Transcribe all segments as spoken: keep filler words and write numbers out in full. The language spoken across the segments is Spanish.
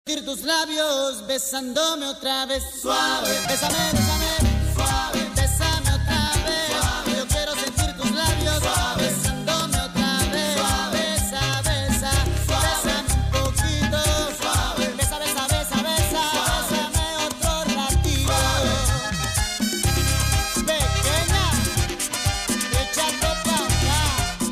Tus labios besándome otra vez suave, bésame, bésame, suave, bésame otra vez, suave. Yo quiero sentir tus labios suave, besándome otra vez, suave, besa, besa, suave. Bésame un poquito, suave, besa, besa, besa, besa, suave. Bésame otro ratito, suave. Pequeña, échate pa' acá.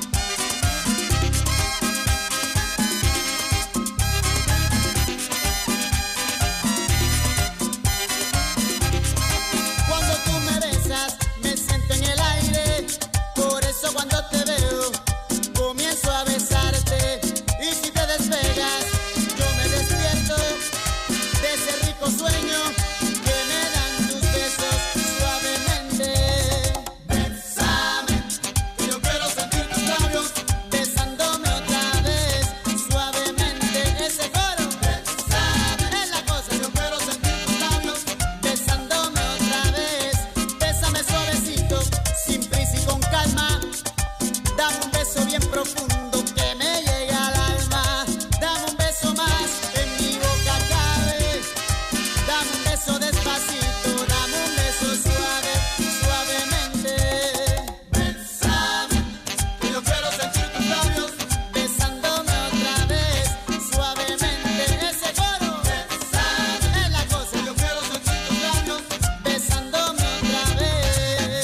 Cuando te veo, comienzo a besarte y si te despegas, yo me despierto de ese rico sueño que me dan tus besos suavemente. Bésame, que yo quiero sentir tus labios besándome otra vez suavemente. Ese coro, bésame, es la cosa. Yo quiero sentir tus labios besándome otra vez. Bésame suavecito, sin prisa y con calma. Dame un beso bien profundo que me llegue al alma. Dame un beso más, en mi boca cabe. Dame un beso despacito, dame un beso suave, suavemente. Bésame, que yo quiero sentir tus labios besándome otra vez, suavemente. Ese coro, bésame, es la cosa. Yo quiero sentir tus labios besándome otra vez.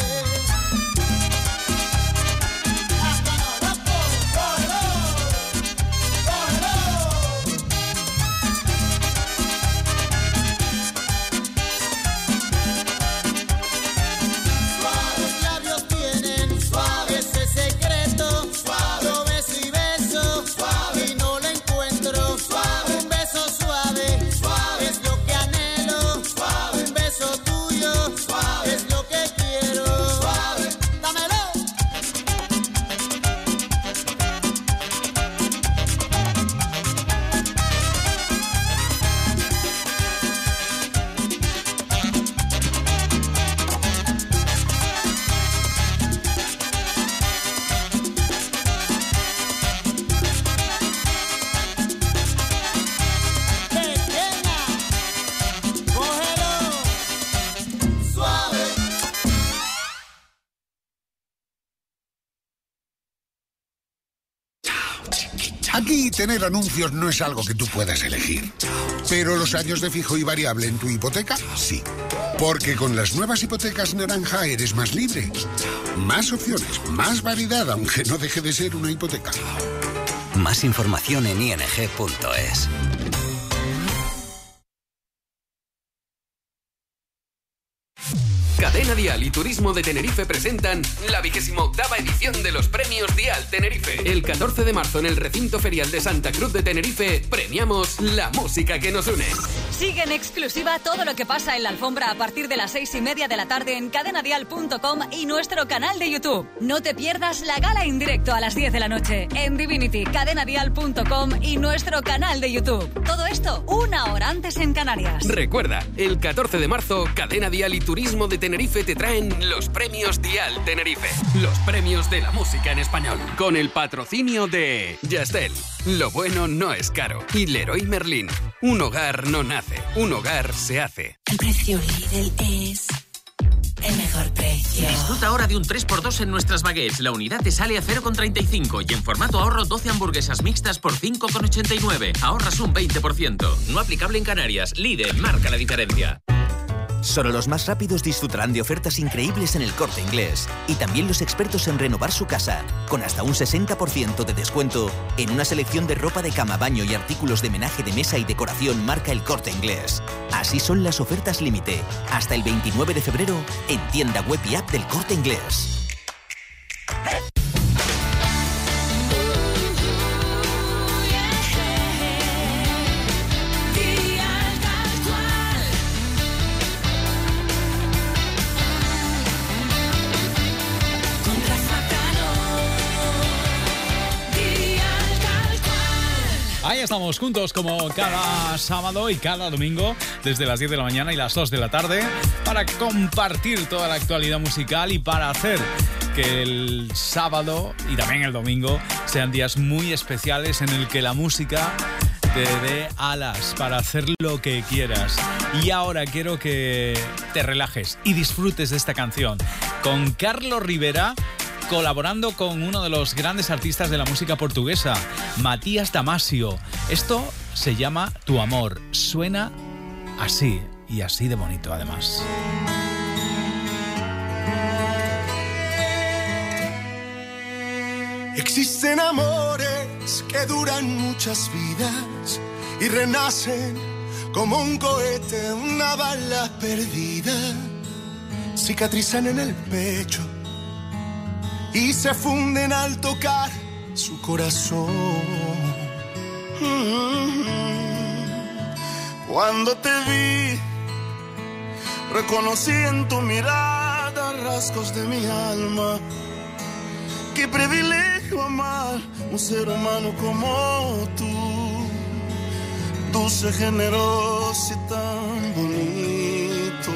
Aquí tener anuncios no es algo que tú puedas elegir. Pero los años de fijo y variable en tu hipoteca, sí. Porque con las nuevas hipotecas naranja eres más libre. Más opciones, más variedad, aunque no deje de ser una hipoteca. Más información en i n g punto es. Cadena Dial y Turismo de Tenerife presentan la vigésima octava edición de los Premios Dial Tenerife. El catorce de marzo en el recinto ferial de Santa Cruz de Tenerife premiamos la música que nos une. Sigue en exclusiva todo lo que pasa en la alfombra a partir de las seis y media de la tarde en cadena dial punto com y nuestro canal de YouTube. No te pierdas la gala en directo a las diez de la noche en Divinity, cadena dial punto com y nuestro canal de YouTube. Todo esto una hora antes en Canarias. Recuerda, el catorce de marzo, Cadena Dial y Turismo de Tenerife te traen los Premios Dial Tenerife. Los premios de la música en español. Con el patrocinio de Yastel. Lo bueno no es caro. Y Leroy Merlin. Un hogar no nace, un hogar se hace. El precio Lidl es el mejor precio. Disfruta ahora de un tres por dos en nuestras baguettes. La unidad te sale a cero coma treinta y cinco y en formato ahorro doce hamburguesas mixtas por cinco coma ochenta y nueve. Ahorras un veinte por ciento. No aplicable en Canarias. Lidl marca la diferencia. Solo los más rápidos disfrutarán de ofertas increíbles en el Corte Inglés. Y también los expertos en renovar su casa, con hasta un sesenta por ciento de descuento en una selección de ropa de cama, baño y artículos de menaje de mesa y decoración marca el Corte Inglés. Así son las ofertas límite. Hasta el veintinueve de febrero en tienda web y app del Corte Inglés. Ahí estamos juntos como cada sábado y cada domingo desde las diez de la mañana y las dos de la tarde para compartir toda la actualidad musical y para hacer que el sábado y también el domingo sean días muy especiales en el que la música te dé alas para hacer lo que quieras. Y ahora quiero que te relajes y disfrutes de esta canción con Carlos Rivera, colaborando con uno de los grandes artistas de la música portuguesa, Matías Damasio. Esto se llama Tu Amor. Suena así, y así de bonito además. Existen amores que duran muchas vidas y renacen como un cohete, una bala perdida. Cicatrizan en el pecho y se funden al tocar su corazón. Cuando te vi, reconocí en tu mirada rasgos de mi alma. Qué privilegio amar un ser humano como tú, dulce, generoso y tan bonito.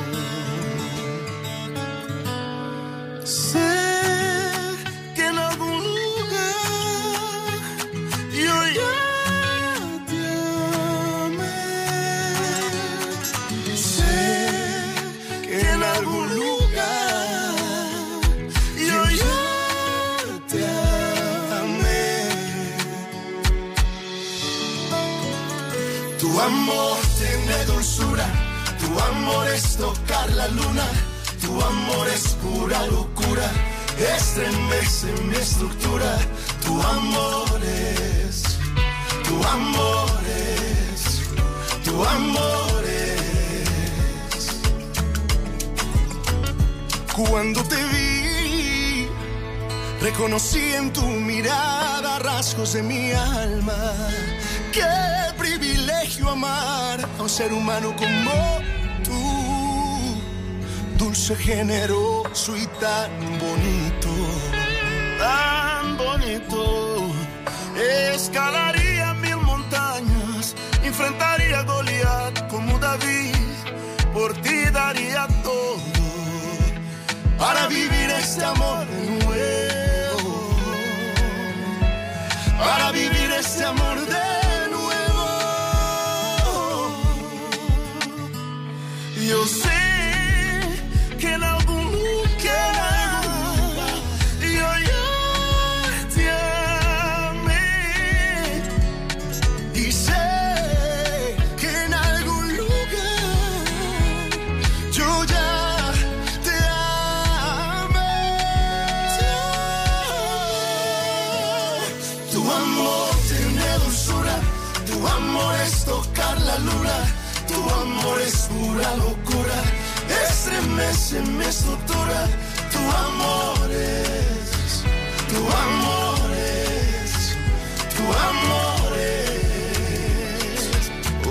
Sé que en algún lugar yo ya te amé. Sé que en algún lugar yo ya tu amor tiene dulzura, tu amor es tocar la luna, tu amor es pura locura, estremece mi estructura. Tu amor es, tu amor es, tu amor es. Cuando te vi, reconocí en tu mirada rasgos de mi alma. Qué privilegio amar a un ser humano como tú, dulce, generoso y tan bonito, tan bonito. Escalaría mil montañas, enfrentaría a Goliat como David, por ti daría todo para vivir este amor de nuevo, para vivir este amor de yo sé que en algún lugar yo ya te amé. Y sé que en algún lugar yo ya te amé. Tu amor tiene dulzura, tu amor es tocar la luna, tu amor es pura locura, estremece mi estructura. Tu amor es, tu amor es, tu amor es. Oh,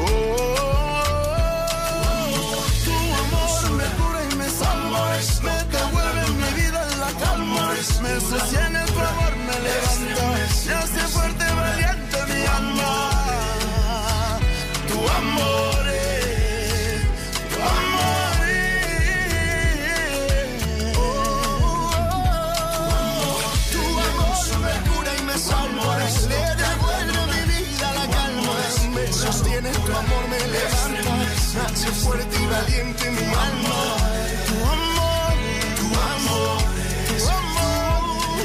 tu amor me cura y me salva, me devuelve mi vida en la calma, me sostiene tu amor, me levanta, me hace fuerte, valiente mi alma. Tu amor le devuelve mi vida la calma, me sostiene tu amor, me levanta, me hace fuerte y valiente mi alma. Tu amor, tu amor, tu amor,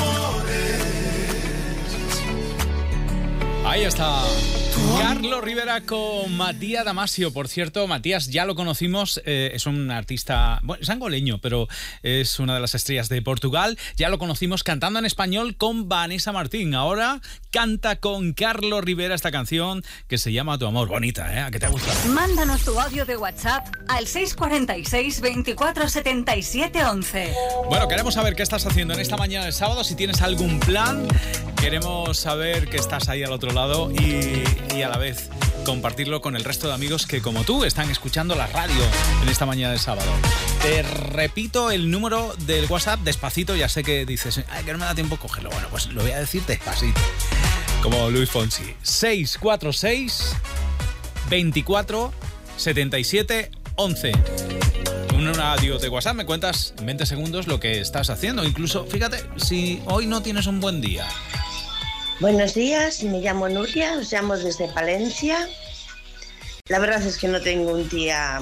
tu amor es. Ahí está Carlos Rivera con Matías Damasio. Por cierto, Matías ya lo conocimos, eh, es un artista, bueno, es angoleño, pero es una de las estrellas de Portugal. Ya lo conocimos cantando en español con Vanessa Martín. Ahora canta con Carlos Rivera esta canción que se llama Tu Amor. Bonita, ¿eh? ¿A qué te gusta? Mándanos tu audio de WhatsApp al seis cuatro seis, veinticuatro setenta y siete once. Bueno, queremos saber qué estás haciendo en esta mañana de sábado. Si tienes algún plan, queremos saber que estás ahí al otro lado y, y a la vez compartirlo con el resto de amigos que, como tú, están escuchando la radio en esta mañana de sábado. Te repito el número del WhatsApp despacito. Ya sé que dices, ay, que no me da tiempo cogerlo. Bueno, pues lo voy a decir despacito, como Luis Fonsi. seis cuatro seis, veinticuatro setenta y siete once. Un audio de WhatsApp, me cuentas en veinte segundos lo que estás haciendo. Incluso, fíjate, si hoy no tienes un buen día, Buenos días, me llamo Nuria, os llamo desde Palencia. La verdad es que no tengo un día...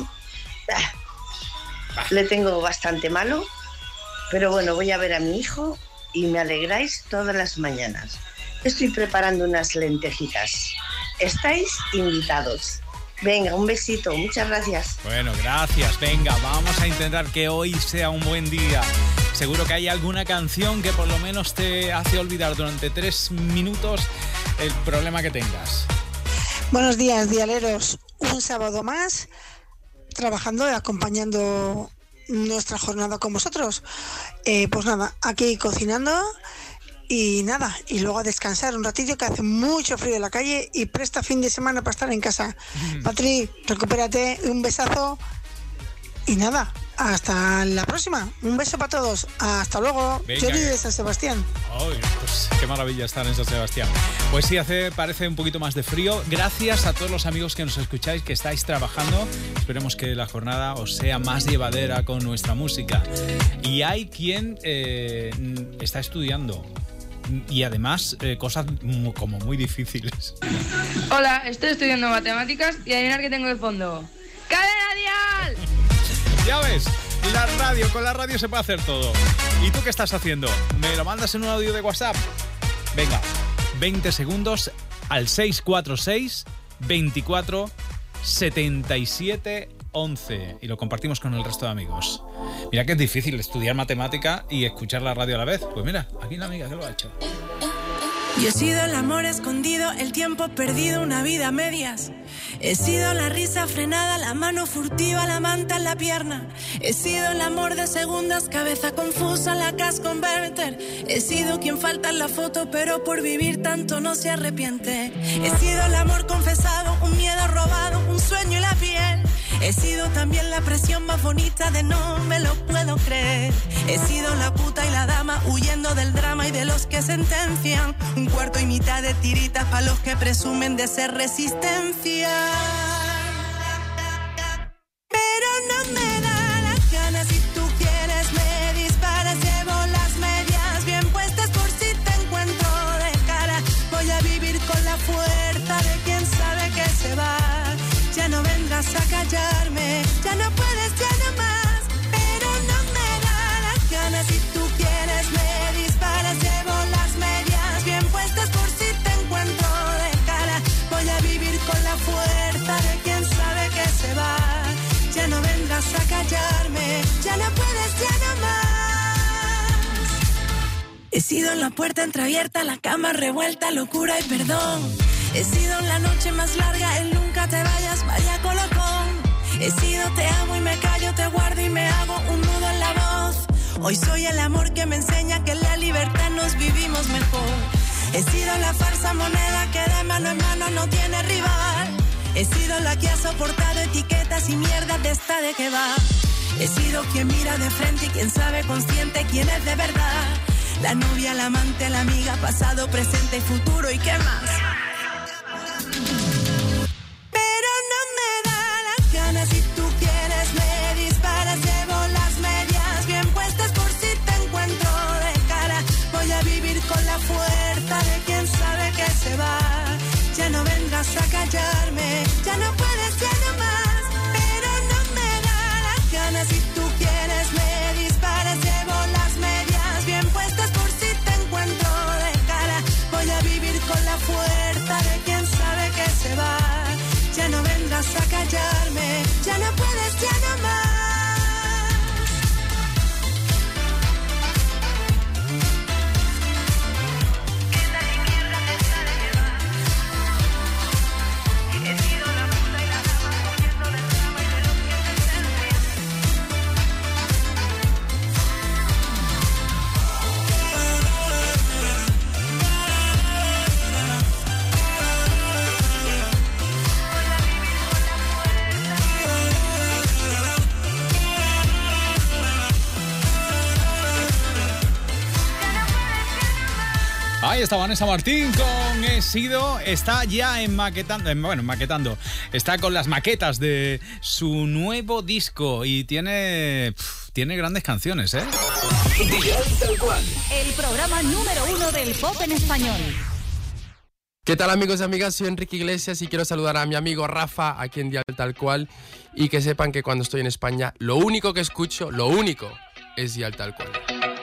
Ah, le tengo bastante malo, pero bueno, voy a ver a mi hijo y me alegráis todas las mañanas. Estoy preparando unas lentejitas. Estáis invitados. Venga, un besito, muchas gracias. Bueno, gracias. Venga, vamos a intentar que hoy sea un buen día. Seguro que hay alguna canción que por lo menos te hace olvidar durante tres minutos el problema que tengas. Buenos días, dialeros. Un sábado más, trabajando y acompañando nuestra jornada con vosotros. Eh, pues nada, aquí cocinando y nada, y luego a descansar un ratillo que hace mucho frío en la calle y presta fin de semana para estar en casa. Mm. Patri, recupérate, un besazo y nada, hasta la próxima. Un beso para todos. Hasta luego. Chori de San Sebastián. Ay, pues qué maravilla estar en San Sebastián. Pues sí, hace, parece un poquito más de frío. Gracias a todos los amigos que nos escucháis, que estáis trabajando. Esperemos que la jornada os sea más llevadera con nuestra música. Y hay quien eh, está estudiando. Y además, eh, cosas como muy difíciles. Hola, estoy estudiando matemáticas y adivinar que tengo de fondo. ¡Cadena Dial! Ya ves, la radio, con la radio se puede hacer todo. ¿Y tú qué estás haciendo? ¿Me lo mandas en un audio de WhatsApp? Venga, veinte segundos al seis cuatro seis, veinticuatro, setenta y siete, once y lo compartimos con el resto de amigos. Mira que es difícil estudiar matemática y escuchar la radio a la vez. Pues mira, aquí una amiga que lo ha hecho. Yo he sido el amor escondido, el tiempo perdido, una vida a medias. He sido la risa frenada, la mano furtiva, la manta en la pierna. He sido el amor de segundas, cabeza confusa, la cash converter. He sido quien falta en la foto, pero por vivir tanto no se arrepiente. He sido el amor confesado, un miedo robado, un sueño y la piel. He sido también la presión más bonita de no me lo puedo creer. He sido la puta y la dama huyendo del drama y de los que sentencian. Un cuarto y mitad de tiritas para los que presumen de ser resistencia. Pero no me da las ganas, si tú quieres me disparas. Llevo las medias bien puestas por si te encuentro de cara. Voy a vivir con la fuerza de quien sabe que se va. Ya no vengas a callarme, ya no puedes, ya no más. Pero no me da las ganas, si tú quieres me disparas. Llevo las medias bien puestas por si te encuentro de cara. Voy a vivir con la fuerza de quien sabe que se va. Ya no vengas a callarme, ya no puedes, ya no más. He sido en la puerta entreabierta, la cama revuelta, locura y perdón. He sido la noche más larga, el nunca te vayas, vaya colocón. He sido te amo y me callo, te guardo y me hago un nudo en la voz. Hoy soy el amor que me enseña que en la libertad nos vivimos mejor. He sido la falsa moneda que de mano en mano no tiene rival. He sido la que ha soportado etiquetas y mierda de esta de que va. He sido quien mira de frente y quien sabe consciente quién es de verdad. La novia, la amante, la amiga, pasado, presente y futuro y qué más. Pero no me da las ganas, si tú quieres me disparas. Llevo las medias bien puestas por si te encuentro de cara. Voy a vivir con la fuerza de quien sabe que se va. Ya no vengas a callarme, ya no puedes, ya no más. Pero no me da las ganas, si tú quieres me disparas. Llevo las medias bien puestas por si te encuentro de cara. Voy a vivir con la fuerza de quien sabe que se va. Ya no vengas a callarme, ya no puedes, ya no más. Ahí está Vanessa Martín con He sido. Está ya en maquetando, bueno, maquetando. Está con las maquetas de su nuevo disco y tiene, pff, tiene grandes canciones, ¿eh? El programa número uno del pop en español. ¿Qué tal, amigos y amigas? Soy Enrique Iglesias y quiero saludar a mi amigo Rafa aquí en Dial Tal Cual, y que sepan que cuando estoy en España lo único que escucho, lo único, es Dial Tal Cual.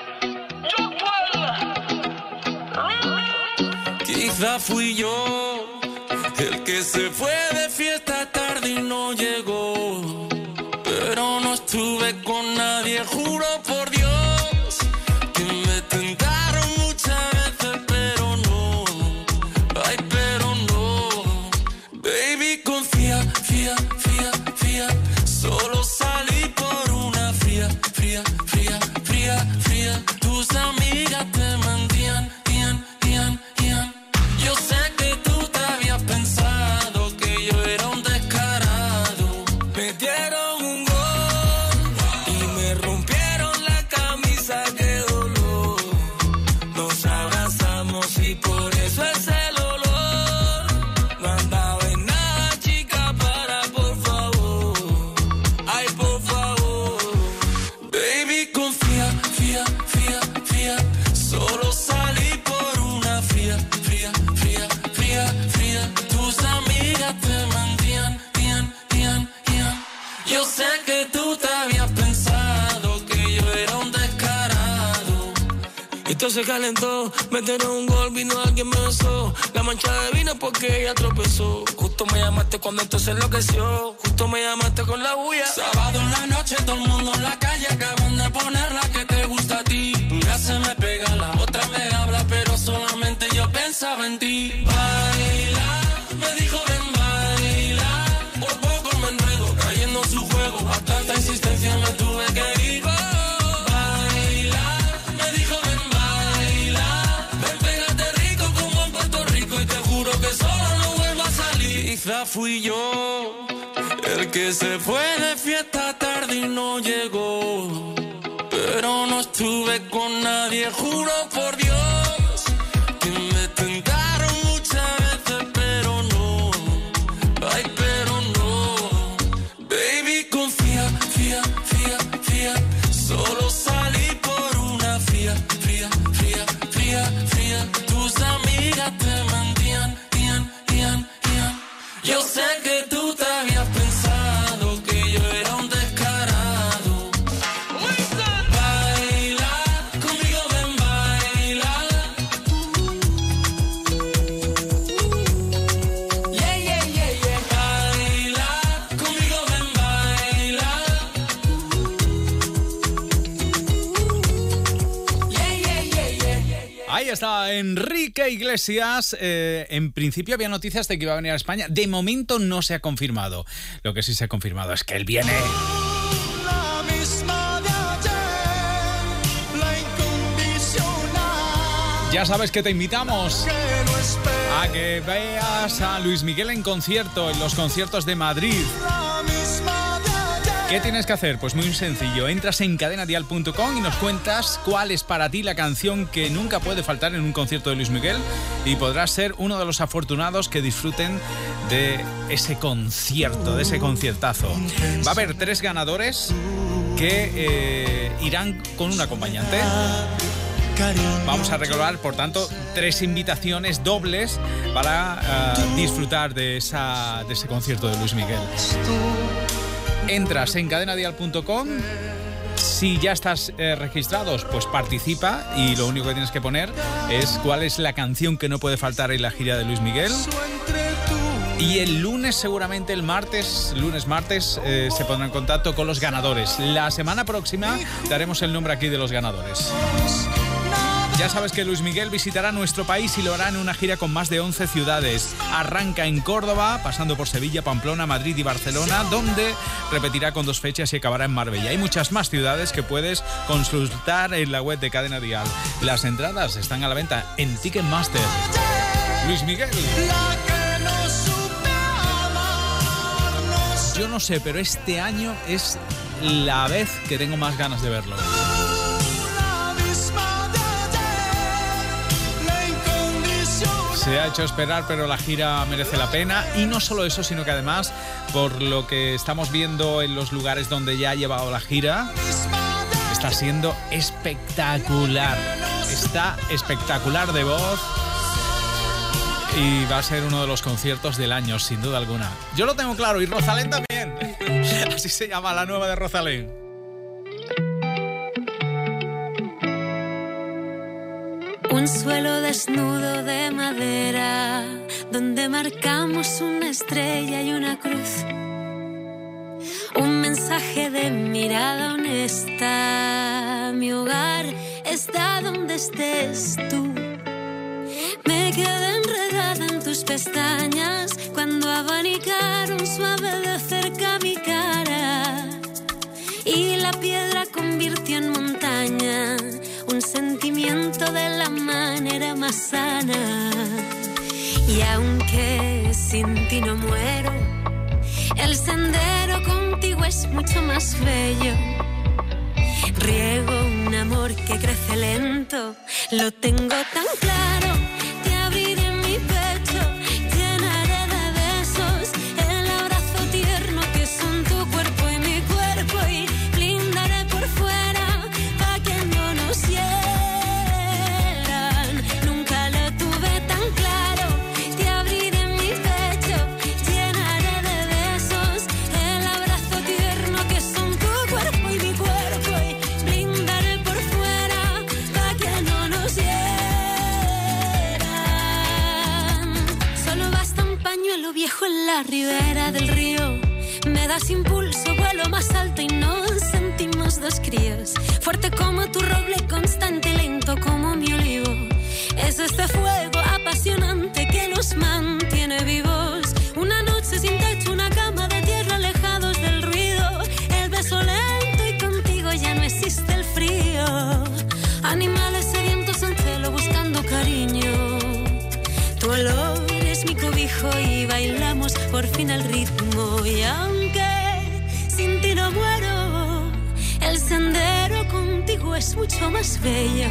Quizá fui yo el que se fue de fiesta tarde y no llegó, pero no estuve con nadie, juro por Dios que me tentaron muchas veces, pero no, ay, pero no. Baby, confía, fía, fía, fía, solo salí por una fría, fría, fría, fría, fría. Tus amigas te mentían, ian, ian, ian. Yo sé que tú te habías pensado que yo era un descarado. Me dieron un gol y me rompieron la camisa, qué dolor. Nos abrazamos y por eso es el olor. No andaba en nada, chica, para, por favor. Ay, por favor. Baby, confía, fía, fía, fía. Solo salí por una fría, fría, fría, fría, fría. Tus amigas te mentían, ian, ian, ian. Yo sé que tú te habías pensado que yo era un descarado. Esto se calentó, metieron un gol, vino alguien me besó. La mancha de vino porque ella tropezó. Justo me llamaste cuando esto se enloqueció. Justo me llamaste con la bulla. Sábado en la noche, todo el mundo en la calle. Acaban de poner la que te gusta a ti. Una se me pega, la otra me habla, pero solamente yo pensaba en ti. Baila, me dijo ven baila. Por poco me enredo, cayendo en su juego. A tanta insistencia me tuve que ir. Baila, me dijo ven baila. Ven, pégate rico como en Puerto Rico y te juro que solo no vuelvo a salir. Quizá fui yo el que se fue de fiesta tarde y no llegó, pero no estuve con nadie, juro por Dios que me tentaron muchas veces, pero no, ay, pero no. Baby, confía, fía, fía, fía. Solo salí por una fría, fría, fría, fría, fría. Tus amigas te mentían, ian, ian, ian. Yo sé que tú te habías pensado que yo era un descarado. Baila, conmigo ven, baila. Yeah, yeah, yeah, yeah. Baila, conmigo ven, baila. Yeah, yeah, yeah, yeah. Ahí está Enrique Iglesias. Eh, en principio había noticias de que iba a venir a España. De momento no se ha confirmado. Lo que sí se ha confirmado es que él viene. La misma de ayer, la incondicional. Ya sabes que te invitamos Que no espera a que veas a Luis Miguel en concierto, en los conciertos de Madrid. la misma de ayer. ¿Qué tienes que hacer? Pues muy sencillo. Entras en cadena dial punto com y nos cuentas cuál es para ti la canción que nunca puede faltar en un concierto de Luis Miguel, y podrás ser uno de los afortunados que disfruten de ese concierto, de ese conciertazo. Va a haber tres ganadores que eh, irán con un acompañante. Vamos a recordar, por tanto, tres invitaciones dobles para uh, disfrutar de, esa, de ese concierto de Luis Miguel. Entras en cadena dial punto com. Si ya estás eh, registrados, pues participa, y lo único que tienes que poner es cuál es la canción que no puede faltar en la gira de Luis Miguel. Y el lunes, seguramente el martes, lunes, martes, eh, se pondrá en contacto con los ganadores. La semana próxima daremos el nombre aquí de los ganadores. Ya sabes que Luis Miguel visitará nuestro país y lo hará en una gira con más de once ciudades. Arranca en Córdoba, pasando por Sevilla, Pamplona, Madrid y Barcelona, donde repetirá con dos fechas y acabará en Marbella. Hay muchas más ciudades que puedes consultar en la web de Cadena Dial. Las entradas están a la venta en Ticketmaster. Luis Miguel. Yo no sé, pero este año es la vez que tengo más ganas de verlo. Se ha hecho esperar, pero la gira merece la pena. Y no solo eso, sino que además, por lo que estamos viendo en los lugares donde ya ha llevado la gira, está siendo espectacular. Está espectacular de voz. y va a ser uno de los conciertos del año, sin duda alguna. Yo lo tengo claro, y Rosalén también. Así se llama la nueva de Rosalén. Un suelo desnudo de madera, donde marcamos una estrella y una cruz. Un mensaje de mirada honesta. Mi hogar está donde estés tú. Me quedé enredada en tus pestañas cuando abanicaron suave de cerca mi cara. Y la piedra convirtió en montaña un sentimiento de la manera más sana. Y aunque sin ti no muero, el sendero contigo es mucho más bello. Riego un amor que crece lento, lo tengo tan claro. Te abriré mi pecho, llenaré de besos el abrazo tierno que son tu cuerpo y mi cuerpo, y blindaré por fuera pa' que no nos hieran. Nunca lo tuve tan claro. Te abriré mi pecho, llenaré de besos el abrazo tierno que son tu cuerpo y mi cuerpo, y blindaré por fuera pa' que no nos hieran. Solo basta un pañuelo viejo en la ribera del río. Me das impulso, vuelo más alto y nos sentimos dos críos. Fuerte como tu roble, constante y lento como mi olivo. Es este fuego apasionante que nos mantiene vivos. Una noche sin techo, una cama de tierra, alejados del ruido. El beso lento y contigo ya no existe el frío. Animales sedientos en celo buscando cariño. Tu olor es mi cobijo y bailamos por fin al ritmo. Y aunque sin ti no muero, el sendero contigo es mucho más bello.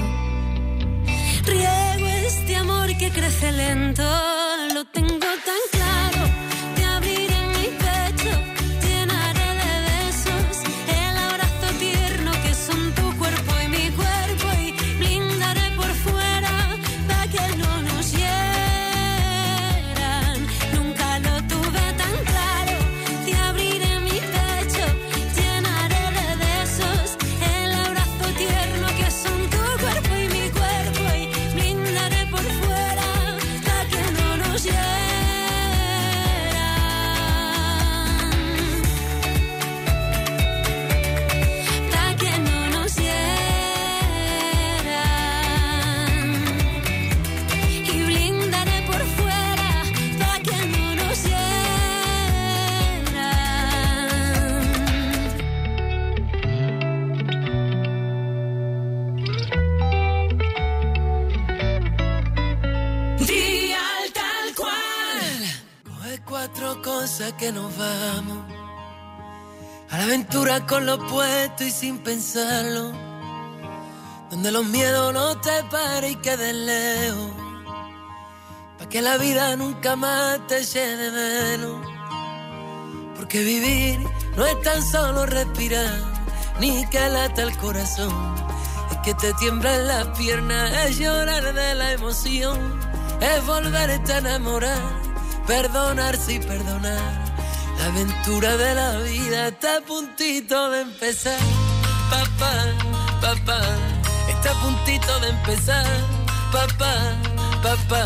Riego este amor que crece lento, lo tengo tan claro. Te abriré mi pecho, llenaré de besos el abrazo tierno que son tu cuerpo y mi cuerpo, y blindaré por fuera pa' que no nos hieran. Nunca lo tuve tan claro. Te abriré mi pecho, llenaré de besos el abrazo tierno que son tu cuerpo y mi cuerpo, y blindaré por fuera pa' que no nos hieran. Pa' que no nos hieran. Y blindaré por fuera pa' que no nos Dial tal cual. Coge cuatro cosas que nos vamos a la aventura con lo puesto y sin pensarlo, donde los miedos no te paren y queden lejos, pa' que la vida nunca más te eche de menos. Porque vivir no es tan solo respirar, ni que lata el corazón. Es que te tiemblan las piernas, es llorar de la emoción, es volverte a enamorar, perdonarse y perdonar. La aventura de la vida está a puntito de empezar. Papá, papá, está a puntito de empezar. Papá, papá.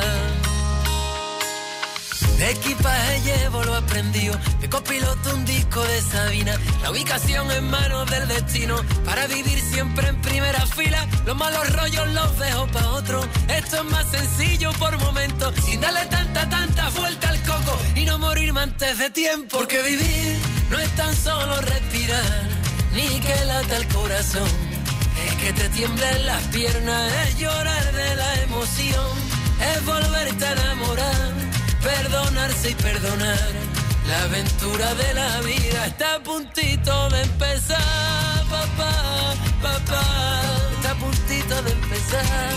De equipaje llevo lo aprendido, de copiloto un disco de Sabina. La ubicación en manos del destino, para vivir siempre en primera fila. Los malos rollos los dejo pa' otro, esto es más sencillo por momentos, sin darle tanta, tanta vuelta al coco y no morirme antes de tiempo. Porque vivir no es tan solo respirar, ni que lata el corazón, es que te tiemblen las piernas, es llorar de la emoción, es volverte a enamorar, perdonarse y perdonar. La aventura de la vida está a puntito de empezar. Papá, papá, está a puntito de empezar.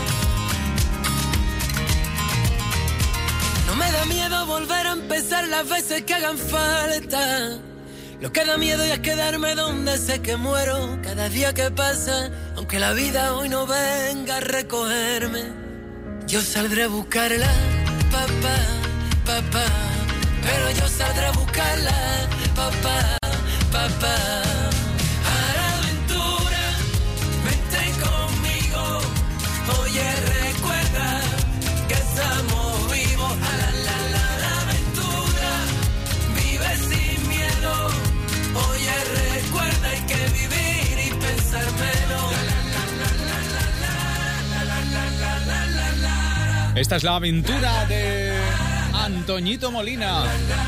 No me da miedo volver a empezar las veces que hagan falta. Lo que da miedo ya es quedarme donde sé que muero. Cada día que pasa, aunque la vida hoy no venga a recogerme, yo saldré a buscarla papá, papá. Pero yo saldré a buscarla, papá, papá. A la aventura, vente conmigo. Oye, recuerda que estamos vivos. A la, la, la, la aventura, vive sin miedo. Oye, recuerda, hay que vivir y pensar menos. La, la, la, la, la, la, la, la, la, la, la, la. Esta es la aventura de Antoñito Molina.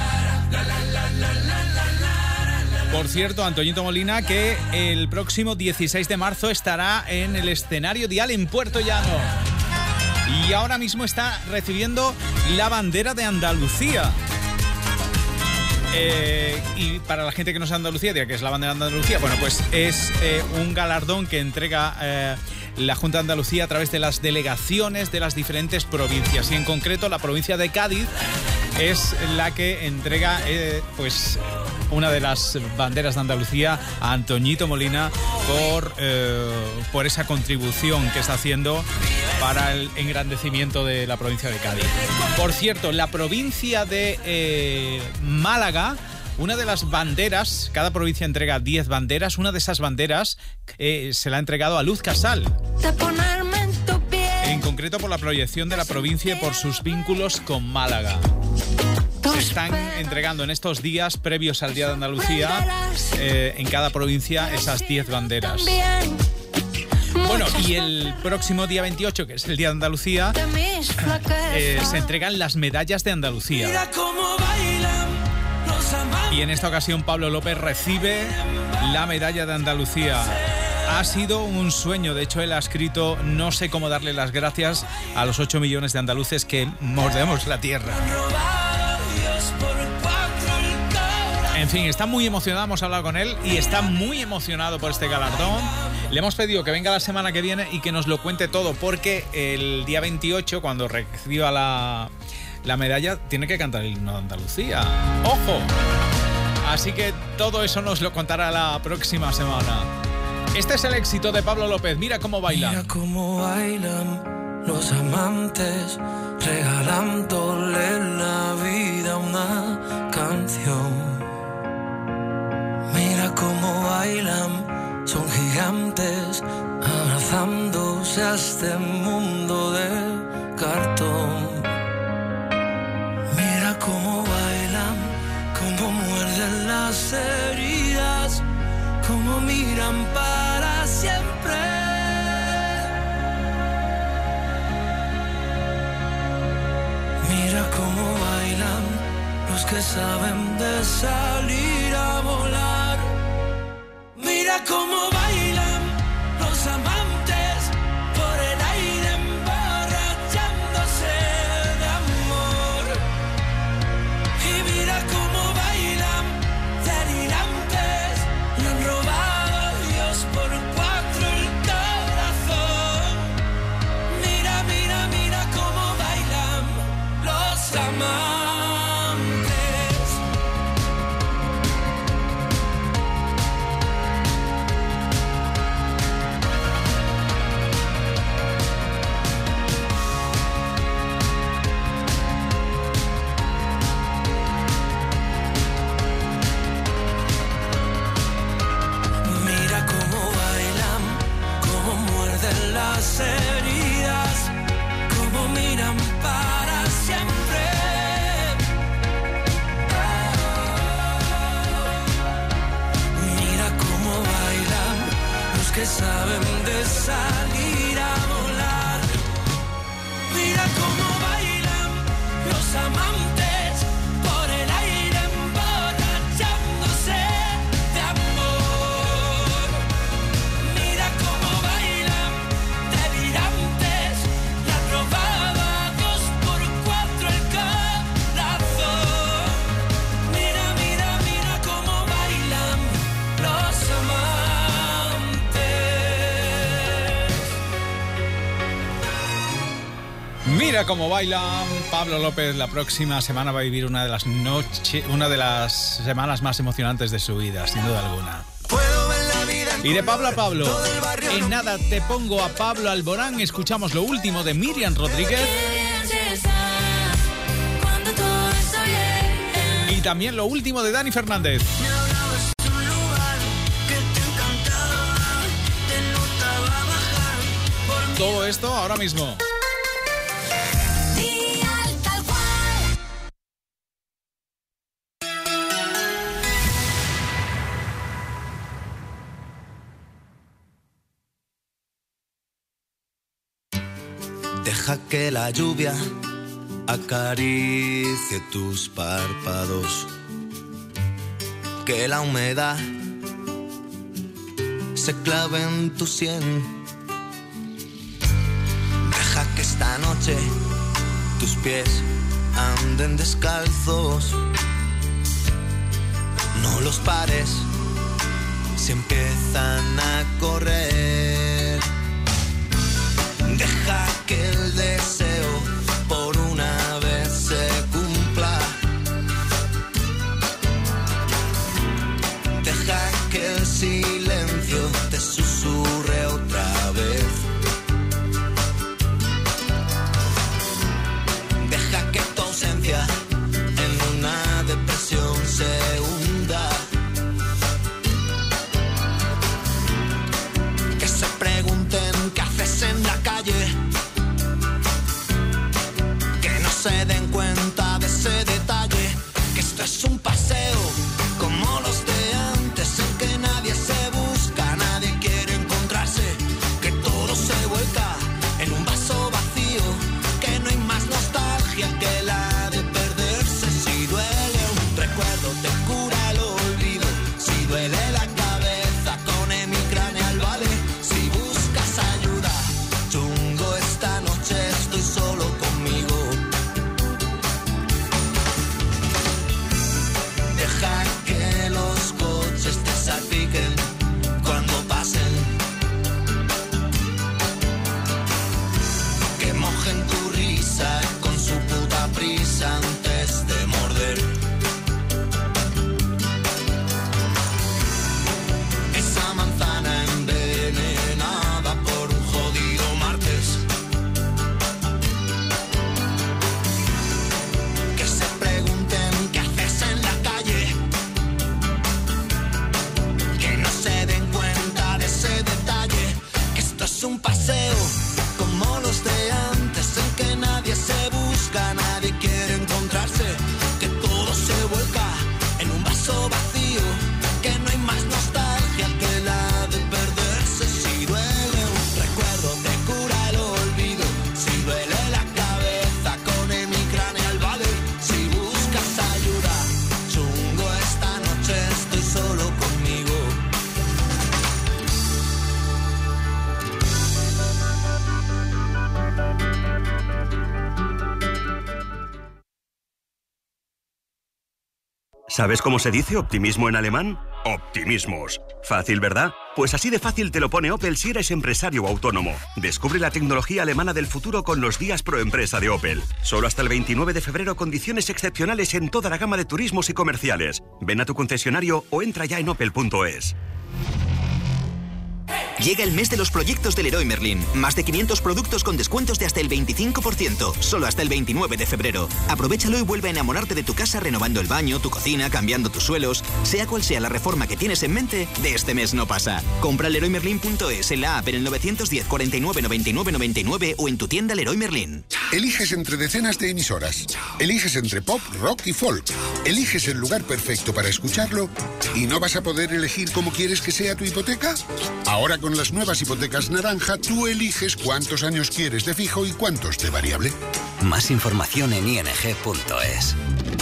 Por cierto, Antoñito Molina, que el próximo dieciséis de marzo estará en el escenario Dial en Puerto Llano. Y ahora mismo está recibiendo la bandera de Andalucía. Eh, y para la gente que no sabe Andalucía, dirá que es la bandera de Andalucía. Bueno, pues es eh, un galardón que entrega eh, la Junta de Andalucía a través de las delegaciones de las diferentes provincias. Y en concreto la provincia de Cádiz es la que entrega eh, pues una de las banderas de Andalucía a Antoñito Molina por, eh, por esa contribución que está haciendo para el engrandecimiento de la provincia de Cádiz. Por cierto, la provincia de eh, Málaga, una de las banderas, cada provincia entrega diez banderas, una de esas banderas eh, se la ha entregado a Luz Casal. En concreto por la proyección de la provincia y por sus vínculos con Málaga. Se están entregando en estos días previos al Día de Andalucía eh, en cada provincia esas diez banderas. Bueno, y el próximo día veintiocho, que es el Día de Andalucía, eh, se entregan las medallas de Andalucía. Y en esta ocasión Pablo López recibe la medalla de Andalucía. Ha sido un sueño, de hecho él ha escrito: no sé cómo darle las gracias a los ocho millones de andaluces que mordemos la tierra. En fin, está muy emocionado, hemos hablado con él y está muy emocionado por este galardón. Le hemos pedido que venga la semana que viene y que nos lo cuente todo, porque el día veintiocho, cuando reciba la, la medalla, tiene que cantar el himno de Andalucía. ¡Ojo! Así que todo eso nos lo contará la próxima semana. Este es el éxito de Pablo López. Mira cómo baila. Mira cómo bailan los amantes, regalándole la vida una canción. Mira cómo bailan, son gigantes, abrazándose a este mundo de cartón. Mira cómo bailan, cómo muerden las heridas, cómo miran para siempre. Mira cómo bailan los que saben de salir a volar. Mira cómo bailan los amantes por el aire emborrachándose de amor. Y mira cómo bailan delirantes, le han robado a Dios por cuatro el corazón. Mira, mira, mira cómo bailan los amantes. Las heridas, como miran para siempre. Mira cómo bailan los que saben de salir a volar. Mira cómo bailan los amantes por el aire emborrachándose de amor. Mira cómo bailan delirantes, le han robado a Dios por cuatro el corazón. Mira, mira, mira cómo bailan los amantes. Mira cómo bailan. Pablo López la próxima semana va a vivir una de las noches, una de las semanas más emocionantes de su vida, sin duda alguna. Y de Pablo a Pablo, en nada te pongo a Pablo Alborán. Escuchamos lo último de Miriam Rodríguez y también lo último de Dani Fernández. Todo esto ahora mismo. Deja que la lluvia acaricie tus párpados, que la humedad se clave en tu sien. Deja que esta noche tus pies anden descalzos, no los pares si empiezan a correr. Deja que el deseo por una vez se cumpla. Deja que el silencio te susurre otra vez. Deja que tu ausencia en una depresión se hunda. Que se pregunten qué haces en la calle, que no se den cuenta de ese detalle, que esto es un paseo como los de antes, en que nadie se busca, nadie quiere encontrarse, que todo se vuelca en un vaso vacío, que no hay más nostalgia que la de perderse. Si duele un recuerdo te cura el olvido, si duele la cabeza con hemicráneo vale, si buscas ayuda chungo esta noche estoy solo conmigo. Deja que los coches te salpiquen cuando pasen, que mojen tu risa con su puta prisa antes de morder. Esa manzana envenenada por un jodido martes, que se pregunten qué haces en la calle, que no se den cuenta de ese detalle, que esto es un paseo como los de antes, en que nadie se busca, nadie quiere encontrarse, que todo se vuelca en un vaso vacío, que no hay más nostalgia que la de perderse. Si duele un recuerdo te cura el olvido, si duele la cabeza con hemicráneo vale, si buscas ayuda chungo esta noche estoy solo conmigo. ¿Sabes cómo se dice optimismo en alemán? Optimismos. Fácil, ¿verdad? Pues así de fácil te lo pone Opel si eres empresario o autónomo. Descubre la tecnología alemana del futuro con los días pro empresa de Opel. Solo hasta el veintinueve de febrero condiciones excepcionales en toda la gama de turismos y comerciales. Ven a tu concesionario o entra ya en opel punto es. Llega el mes de los proyectos del Leroy Merlin. Más de quinientos productos con descuentos de hasta el veinticinco por ciento. Solo hasta el veintinueve de febrero. Aprovéchalo y vuelve a enamorarte de tu casa renovando el baño, tu cocina, cambiando tus suelos. Sea cual sea la reforma que tienes en mente, de este mes no pasa. Compra leroy merlin punto es en la app en el novecientos diez cuarenta y nueve noventa y nueve noventa y nueve o en tu tienda Leroy Merlin. Eliges entre decenas de emisoras. Eliges entre pop, rock y folk. Eliges el lugar perfecto para escucharlo y no vas a poder elegir cómo quieres que sea tu hipoteca. Ahora con las nuevas hipotecas Naranja, tú eliges cuántos años quieres de fijo y cuántos de variable. Más información en i n g punto es.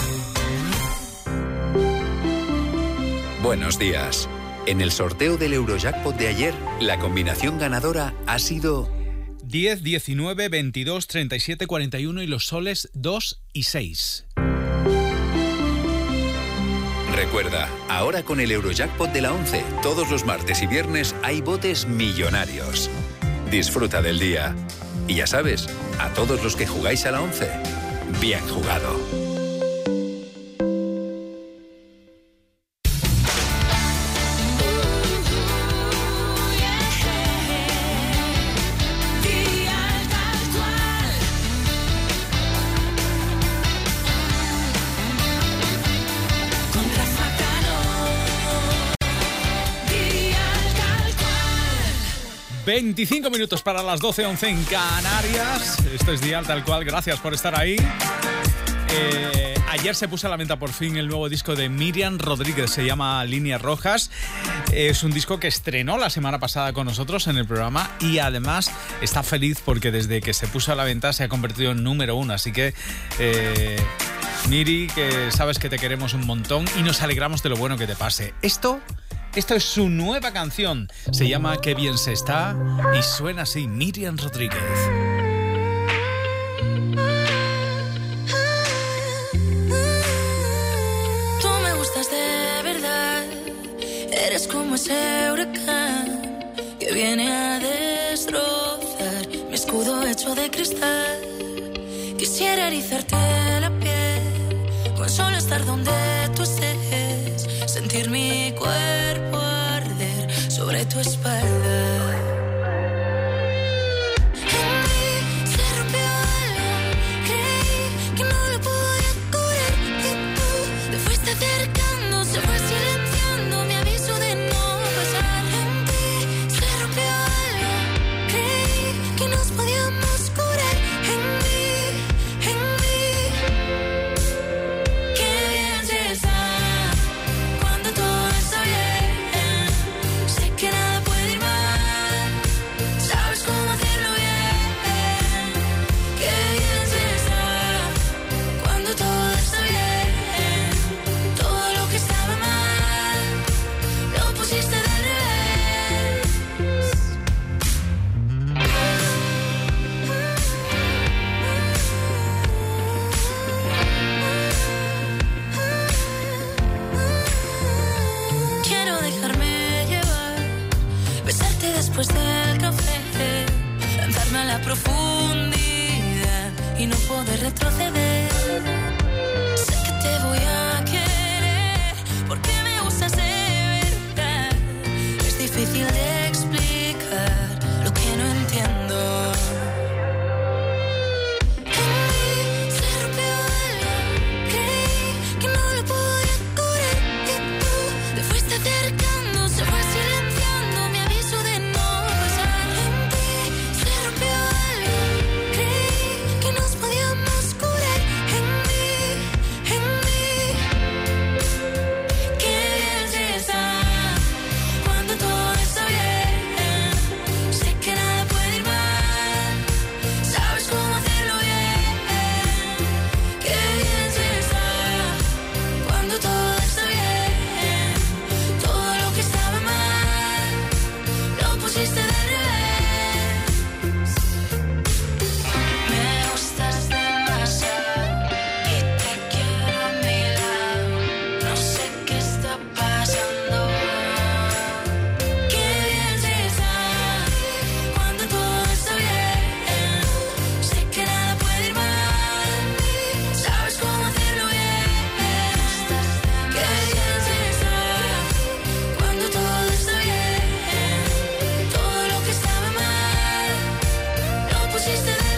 Buenos días. En el sorteo del Eurojackpot de ayer, la combinación ganadora ha sido diez, diecinueve, veintidós, treinta y siete, cuarenta y uno y los soles dos y seis. Recuerda, ahora con el Eurojackpot de la once, todos los martes y viernes hay botes millonarios. Disfruta del día. Y ya sabes, a todos los que jugáis a la once, bien jugado. veinticinco minutos para las doce, once en Canarias. Esto es Dial Tal Cual, gracias por estar ahí. Eh, ayer se puso a la venta por fin el nuevo disco de Miriam Rodríguez, se llama Líneas Rojas. Es un disco que estrenó la semana pasada con nosotros en el programa y además está feliz porque desde que se puso a la venta se ha convertido en número uno. Así que, eh, Miri, que sabes que te queremos un montón y nos alegramos de lo bueno que te pase. Esto... Esto es su nueva canción, se llama Qué bien se está y suena así, Miriam Rodríguez. Tú me gustas de verdad, eres como ese huracán que viene a destrozar mi escudo hecho de cristal. Quisiera erizarte la piel, con solo estar donde tú estés, sentir mi cuerpo arder sobre tu espalda. En mí se rompió algo, creí que no lo podía curar, y tú te fuiste acercando, se fue silenciando mi aviso de no pasar. En ti se rompió algo, creí que nos podíamos curar. En mí, en mí, qué bien se está cuando todo está bien. Sé que nada puede ir mal, sabes cómo hacerlo bien. Qué bien se está cuando todo está bien. Todo lo que estaba mal lo pusiste de revés. Quiero dejarme llevar, besarte después del café, lanzarme a la profundidad y no poder retroceder. Sé que te voy a querer porque me gustas de verdad. Es difícil de explicar lo que no entiendo. En mí se rompió algo, creí que no lo podía curar, y tú te fuiste acercando, se fue silenciando mi aviso de no pasar. En ti se rompió algo, creí que nos podíamos curar. En mí, en mí, qué bien se está cuando todo está bien. Sé que nada puede ir mal, sabes cómo hacerlo bien. Qué bien se está cuando todo está bien. Todo lo que estaba mal lo pusiste de revés. Me gustas demasiado y te quiero a mi lado. No sé qué está pasando. Qué bien se está cuando todo está bien. Sé que nada puede ir mal, sabes cómo hacerlo bien. Qué bien se está cuando todo está bien. Todo lo que estaba mal lo pusiste de revés.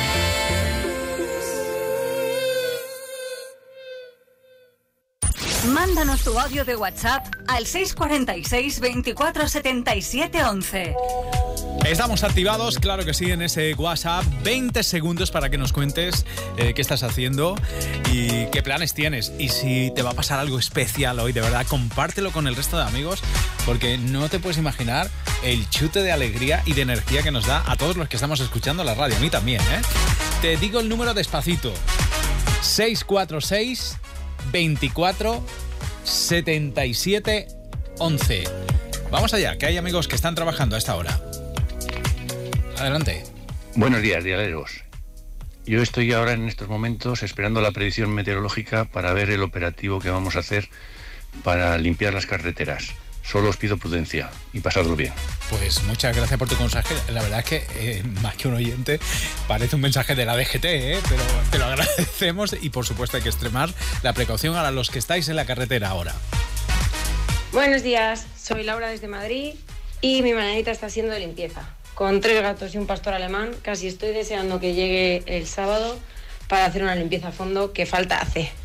Mándanos tu audio de WhatsApp al seis cuatro seis, veinticuatro setenta y siete once. Estamos activados, claro que sí, en ese WhatsApp. veinte segundos para que nos cuentes eh, qué estás haciendo y qué planes tienes. Y si te va a pasar algo especial hoy, de verdad, compártelo con el resto de amigos, porque no te puedes imaginar el chute de alegría y de energía que nos da a todos los que estamos escuchando la radio. A mí también, ¿eh? Te digo el número despacito. seis cuatro seis, veinticuatro setenta y siete once. Vamos allá, que hay amigos que están trabajando a esta hora. Adelante. Buenos días, dialeros. Yo estoy ahora en estos momentos esperando la predicción meteorológica para ver el operativo que vamos a hacer para limpiar las carreteras. Solo os pido prudencia y pasadlo bien. Pues muchas gracias por tu mensaje. La verdad es que eh, más que un oyente parece un mensaje de la D G T, ¿eh? Pero te lo agradecemos y por supuesto hay que extremar la precaución a los que estáis en la carretera ahora. Buenos días, soy Laura desde Madrid y mi mañanita está haciendo de limpieza. Con tres gatos y un pastor alemán, casi estoy deseando que llegue el sábado para hacer una limpieza a fondo que falta hace.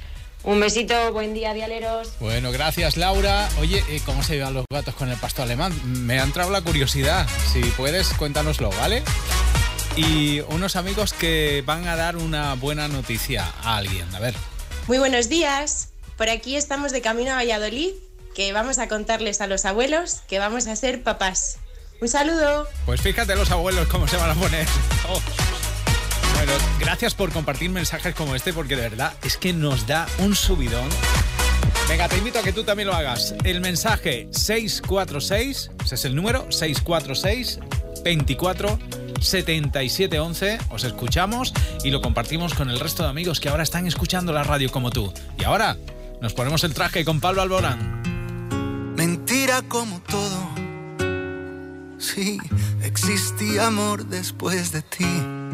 Un besito, buen día, dialeros. Bueno, gracias, Laura. Oye, ¿cómo se llevan los gatos con el pastor alemán? Me ha entrado la curiosidad. Si puedes, cuéntanoslo, ¿vale? Y unos amigos que van a dar una buena noticia a alguien. A ver. Muy buenos días. Por aquí estamos de camino a Valladolid, que vamos a contarles a los abuelos que vamos a ser papás. Un saludo. Pues fíjate los abuelos cómo se van a poner. Oh. Bueno, gracias por compartir mensajes como este, porque de verdad es que nos da un subidón. Venga, te invito a que tú también lo hagas. El mensaje seis cuatro seis, ese es el número, seis cuatro seis, veinticuatro, setenta y siete once. Os escuchamos y lo compartimos con el resto de amigos que ahora están escuchando la radio como tú. Y ahora nos ponemos el traje con Pablo Alborán. Mentira como todo. Sí, existía amor después de ti.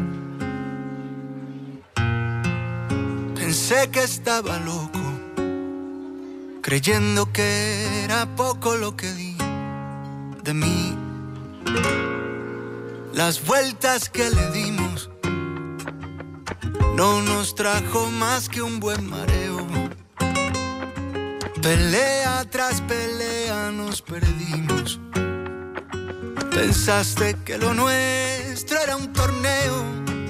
Pensé que estaba loco, creyendo que era poco lo que di de mí. Las vueltas que le dimos no nos trajo más que un buen mareo. Pelea tras pelea nos perdimos. Pensaste que lo nuestro era un torneo.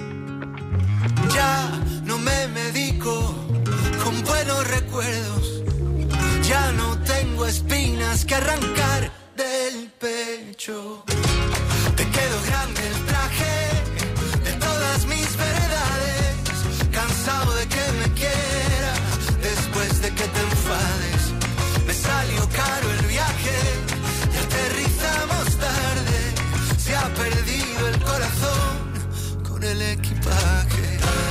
Ya no me medico con buenos recuerdos. Ya no tengo espinas que arrancar del pecho. Te quedó grande el traje de todas mis verdades. Cansado de que me quieras después de que te enfades. Me salió caro el viaje y aterrizamos tarde. Se ha perdido el corazón con el equipaje.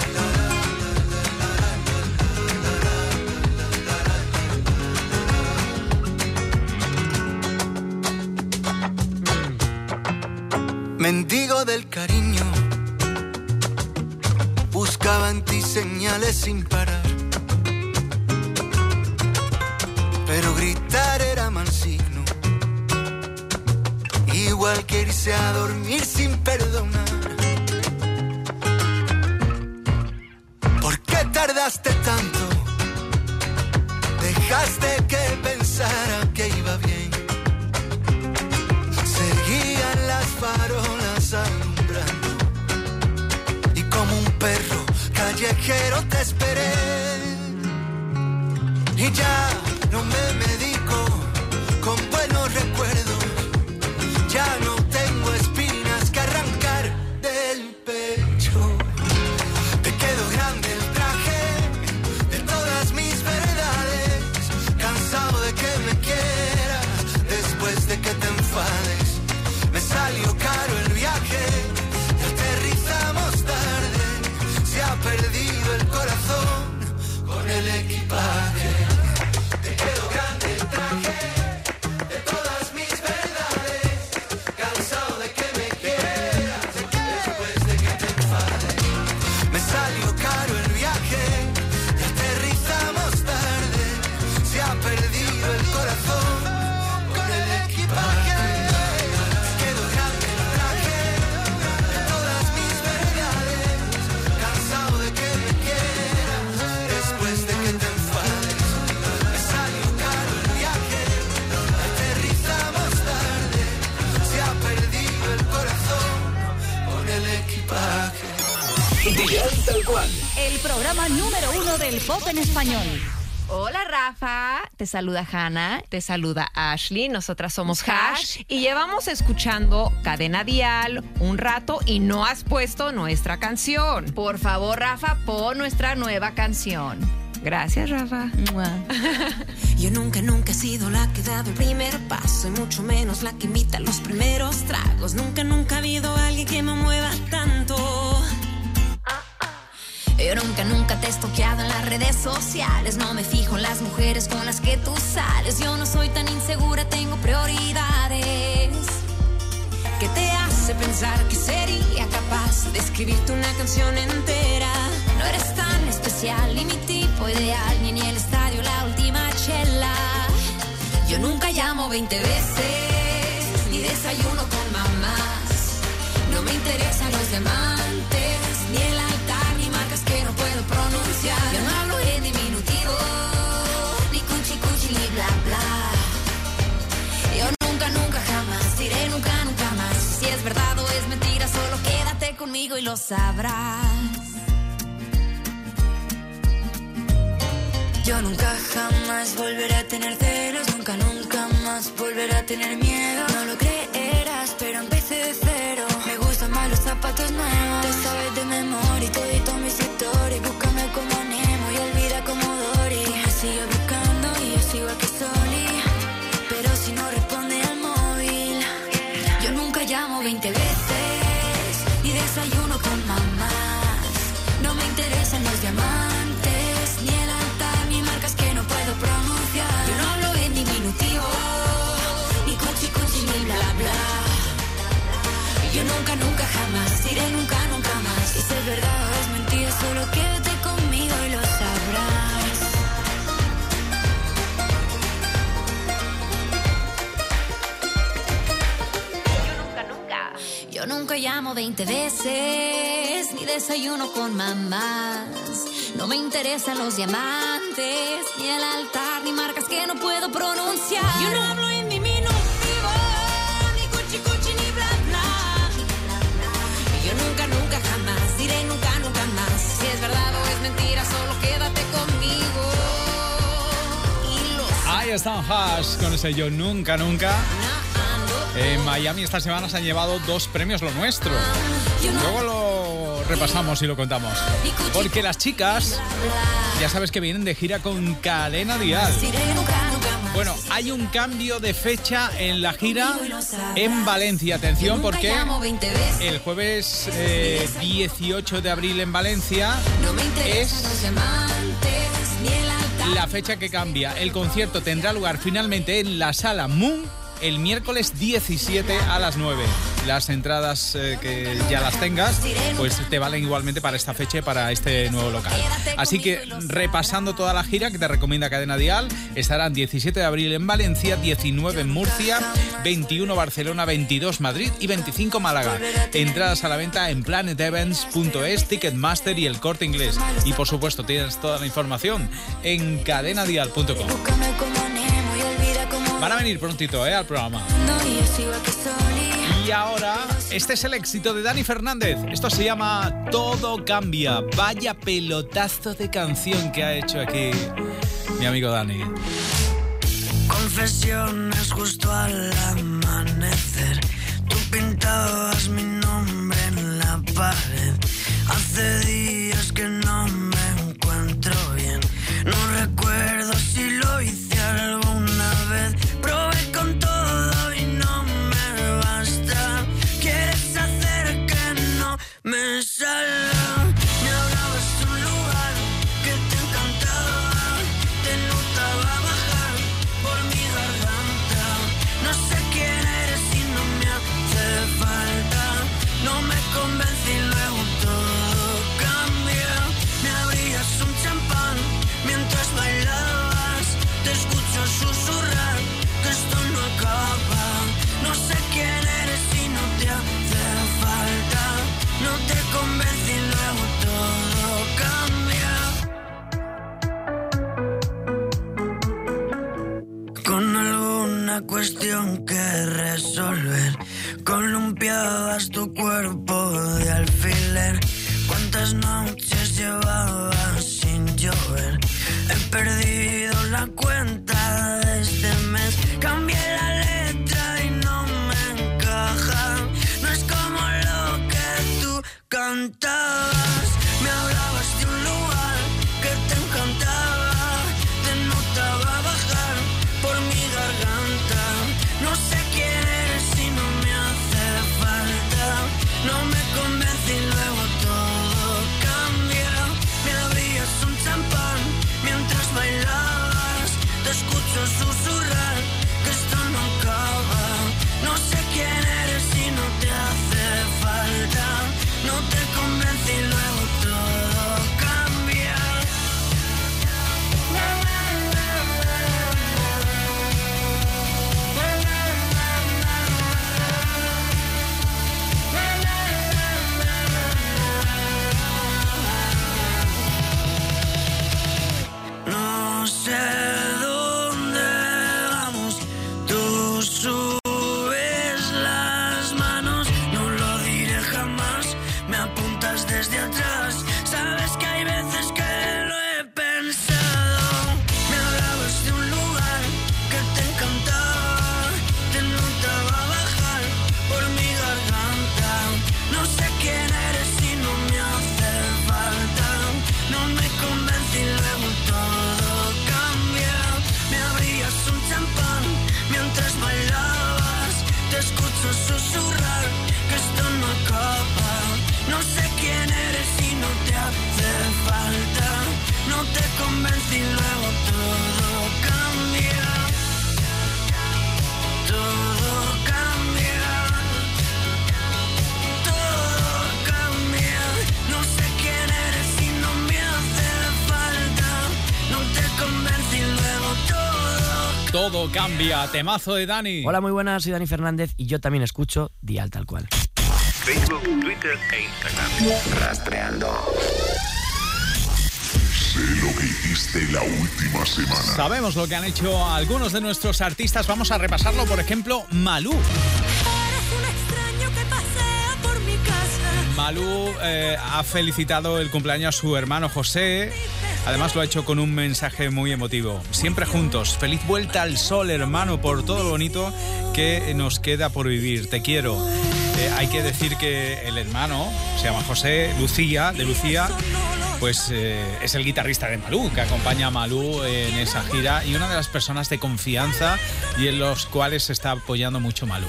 Mendigo del cariño, buscaba en ti señales sin parar. Pero gritar era mal signo, igual que irse a dormir sin perdonar. ¿Por qué tardaste tanto? Dejaste que pensara que iba bien. Seguían las farolas alumbrando y como un perro callejero te esperé. Y ya no me medico con buenos recuerdos. Ya no tengo espinas que arrancar del pecho. Te quedó grande el traje de todas mis verdades. Cansado de que me quieras después de que te enfades. Me salió caro el viaje y aterrizamos tarde. Se ha perdido el corazón con el equipaje. Te quedó grande el traje de todas mis verdades. Cansado de que me quieras después de que te enfades. Me salió caro el viaje y aterrizamos tarde. Se ha perdido el corazón con el equipaje. Dial Tal Cual. El programa número uno del pop en español. Hola Rafa, te saluda Hannah, te saluda Ashley, nosotras somos Hash y llevamos escuchando Cadena Dial un rato y no has puesto nuestra canción. Por favor, Rafa, pon nuestra nueva canción. Gracias, Rafa. Yo nunca, nunca he sido la que ha dado el primer paso y mucho menos la que invita los primeros tragos. Nunca, nunca ha habido alguien que me mueva tanto. Yo nunca, nunca te he estoqueado en las redes sociales. No me fijo en las mujeres con las que tú sales. Yo no soy tan insegura, tengo prioridades. ¿Qué te hace pensar que sería capaz de escribirte una canción entera? No eres tan especial, ni mi tipo ideal, ni en el estadio la última chela. Yo nunca llamo veinte veces, ni desayuno con mamás. No me interesan los diamantes, ni el altar, ni marcas que no puedo pronunciar. Yo no hablo en diminutivo, conmigo y lo sabrás. Yo nunca jamás volveré a tener celos, nunca, nunca más volveré a tener miedo. No lo creerás, pero empecé de cero. Me gustan más los zapatos nuevos. Te sabes de memoria y todito mis historias. Búscame como Nemo y olvida como Dory. Me sigue buscando y yo sigo aquí soli. Pero si no responde al móvil, yo nunca llamo veinte veces ni desayuno con mamás. No me interesan los diamantes, ni el altar, ni marcas que no puedo pronunciar. Yo no hablo en diminutivo, ni cuchi cuchi, ni bla bla. Yo nunca, nunca jamás diré nunca, nunca más. Y si es verdad o es mentira, solo quédate conmigo y lo sabrás. Yo nunca llamo veinte veces, ni desayuno con mamás. No me interesan los diamantes, ni el altar, ni marcas que no puedo pronunciar. Yo no hablo en diminutivo, ni cuchi cuchi, ni bla bla. Yo nunca, nunca jamás diré nunca, nunca más. Si es verdad o es mentira, solo quédate conmigo. Y lo Ahí está Hash con ese Yo Nunca Nunca. En Miami esta semana se han llevado dos premios Lo Nuestro. Luego lo repasamos y lo contamos. Porque las chicas, ya sabes que vienen de gira con Cadena Dial. Bueno, hay un cambio de fecha en la gira en Valencia. Atención, porque el jueves eh, dieciocho de abril en Valencia es la fecha que cambia. El concierto tendrá lugar finalmente en la Sala Moon el miércoles diecisiete a las nueve. Las entradas eh, que ya las tengas, pues te valen igualmente para esta fecha y para este nuevo local. Así que repasando toda la gira que te recomienda Cadena Dial, estarán diecisiete de abril en Valencia, diecinueve en Murcia, veintiuno Barcelona, veintidós Madrid y veinticinco Málaga. Entradas a la venta en planet events punto es, Ticketmaster y El Corte Inglés. Y por supuesto tienes toda la información en cadena dial punto com. Van a venir prontito, ¿eh? Al programa. Y ahora, este es el éxito de Dani Fernández. Esto se llama Todo Cambia. Vaya pelotazo de canción que ha hecho aquí mi amigo Dani. Confesiones justo al amanecer. Tú pintabas mi nombre en la pared. Hace días que no me encuentro bien. No recuerdo si lo hice alguna vez. Probé con todo y no me basta. Quieres hacer que no me salga. Me hablabas de un lugar que te encantaba. Te notaba bajar por mi garganta. No sé quién eres y no me hace falta. No me convence y luego todo cambia. Me abrías un champán mientras bailabas. Te escucho susurrar que esto no acaba. No sé quién eres y no te hace falta. No te convence y luego todo cambia. Con alguna cuestión que resolver, columpiabas tu cuerpo de alfiler. ¿Cuántas noches llevabas sin llover? He perdido la cuenta de este mes. Cambié la letra y no me encaja. No es como lo que tú cantabas. Me hablabas de un lugar que te encantaba. Te notaba bajar por mi garganta. No sé quién eres y no me hace falta. No me convence y luego todo cambia. Me abrías un champán mientras bailabas. Te escucho susurrar que esto no acaba. No sé quién eres y no te hace falta. No te convence y luego todo cambia. No sé dónde vamos, tú subes las manos, no lo diré jamás, me empiezo a susurrar que esto no acaba. No sé quién eres y no te hace falta. No te convencí y luego todo cambia. Todo cambia. Todo cambia. No sé quién eres y no me hace falta. No te convencí y luego todo. Todo cambia. Temazo de Dani. Hola, muy buenas, soy Dani Fernández y yo también escucho Dial Tal Cual. Facebook, Twitter e Instagram. Rastreando. Sé lo que hiciste la última semana. Sabemos lo que han hecho algunos de nuestros artistas. Vamos a repasarlo. Por ejemplo, Malú. Malú eh, ha felicitado el cumpleaños a su hermano José. Además lo ha hecho con un mensaje muy emotivo. Siempre juntos. Feliz vuelta al sol, hermano, por todo lo bonito que nos queda por vivir. Te quiero. Eh, hay que decir que el hermano se llama José Lucía, de Lucía, pues eh, es el guitarrista de Malú, que acompaña a Malú en esa gira y una de las personas de confianza y en los cuales se está apoyando mucho Malú.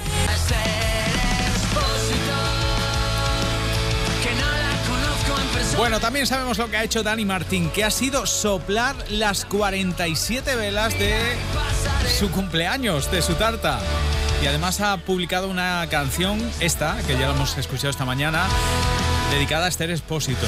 Bueno, también sabemos lo que ha hecho Dani Martín, que ha sido soplar las cuarenta y siete velas de su cumpleaños, de su tarta. Y además ha publicado una canción, esta, que ya la hemos escuchado esta mañana, dedicada a Esther Expósito.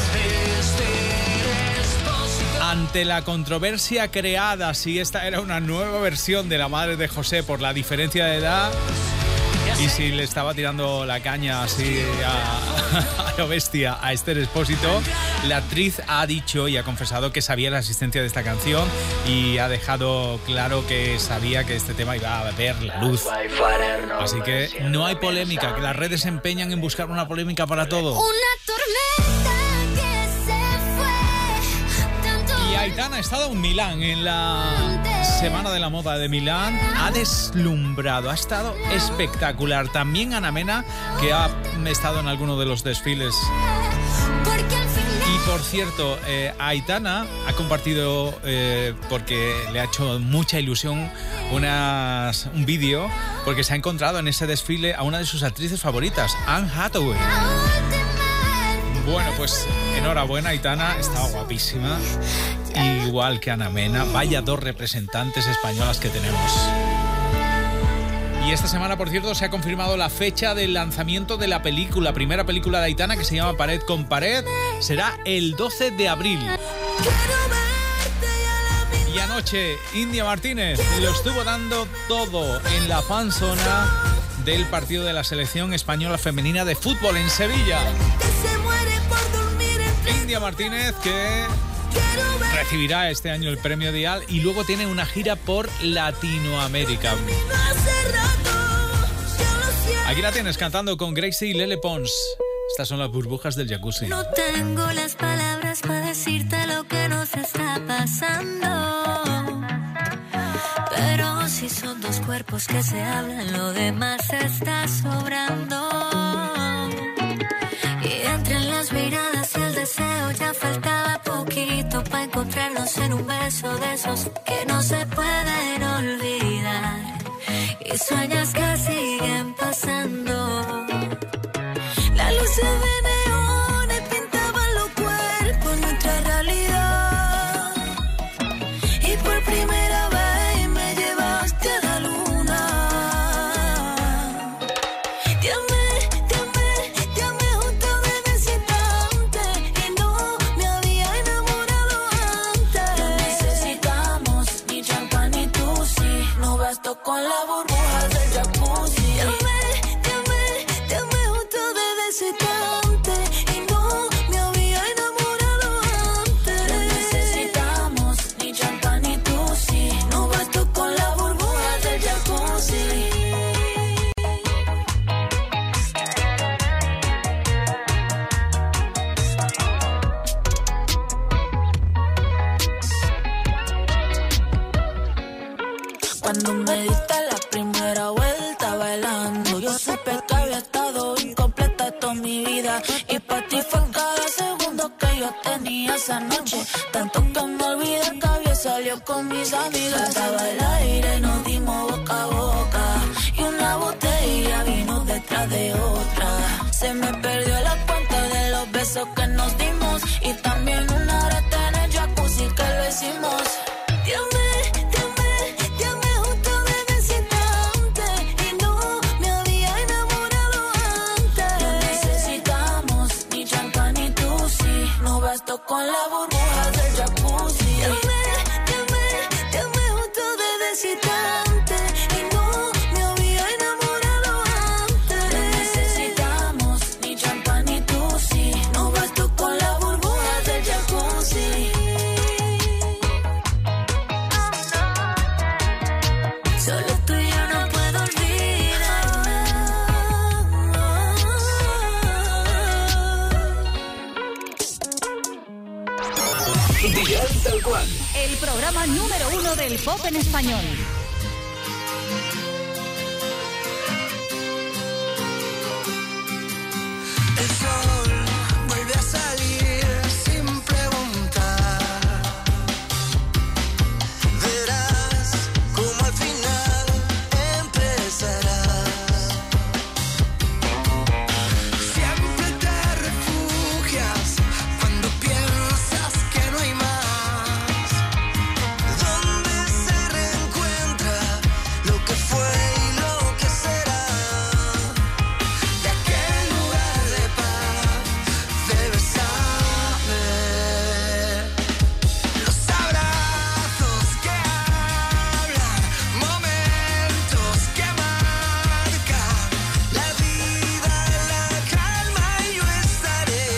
Ante la controversia creada si esta era una nueva versión de la madre de José por la diferencia de edad y si le estaba tirando la caña así a, a lo bestia a Esther Expósito, la actriz ha dicho y ha confesado que sabía la existencia de esta canción y ha dejado claro que sabía que este tema iba a ver la luz. Así que no hay polémica, que las redes se empeñan en buscar una polémica para todo. Una tormenta que se fue. Y Aitana ha estado en Milán, en la Semana de la Moda de Milán. Ha deslumbrado, ha estado espectacular. También Ana Mena, que ha estado en alguno de los desfiles. Y por cierto, eh, Aitana ha compartido, eh, porque le ha hecho mucha ilusión, unas, un vídeo, porque se ha encontrado en ese desfile a una de sus actrices favoritas, Anne Hathaway. Bueno, pues enhorabuena, Aitana, estaba guapísima, igual que Ana Mena. Vaya dos representantes españolas que tenemos. Y esta semana, por cierto, se ha confirmado la fecha del lanzamiento de la película, primera película de Aitana, que se llama Pared con Pared. Será el doce de abril. Y anoche, India Martínez lo estuvo dando todo en la fanzona del partido de la selección española femenina de fútbol en Sevilla. India Martínez, que recibirá este año el premio Dial y luego tiene una gira por Latinoamérica. Aquí la tienes cantando con Gracie y Lele Pons. Estas son las burbujas del jacuzzi. No tengo las palabras para decirte lo que nos está pasando, pero si son dos cuerpos que se hablan, lo demás está sobrando. Y entre las miradas y el deseo ya faltaba poquito para encontrarnos en un beso de esos que no se pueden olvidar. Y sueños que siguen pasando. Las luces de neones pintaban los cuerpos, nuestra realidad. Y por primera vez me llevaste a la luna. Te amé, te amé, te amé justo desde ese instante. Y no me había enamorado antes. No necesitamos ni champán ni tusi. No bastó con la burbuja del jacuzzi. Te amé, te amé, te amé justo desde ese instante. Y no me había enamorado antes. No necesitamos ni champán ni tusi. No bastó con la burbuja del jacuzzi. Cuando me diste la primera vuelta bailando, yo supe que había estado incompleta toda mi vida. Y para ti fue cada segundo que yo tenía esa noche. Tanto que me olvidé que había salido con mis amigas. Estaba el aire, nos dimos boca a boca. Y una botella vino de beso que nos dimos y también una arete en el jacuzzi que lo hicimos. Te amé, te amé, te amé justo desde ese instante y no me había enamorado antes. No necesitamos ni champán ni tusi, no bastó con la burbuja del jacuzzi. Te amé, te amé, te amé justo desde ese instante y no me había enamorado antes. No necesitamos ni champán ni tusi, no bastó con la burbuja del jacuzzi. Solo tú y yo no puedo olvidar. Dial Tal Cual. El programa número uno del pop en español. El sol vuelve a salir sin preguntar. Verás cómo al final empezarás. Siempre te refugias cuando piensas que no hay más. Donde se reencuentra lo que fue y lo que será. De aquel lugar de paz debes saber. Los abrazos que hablan, momentos que marcan la vida, la calma y yo estaré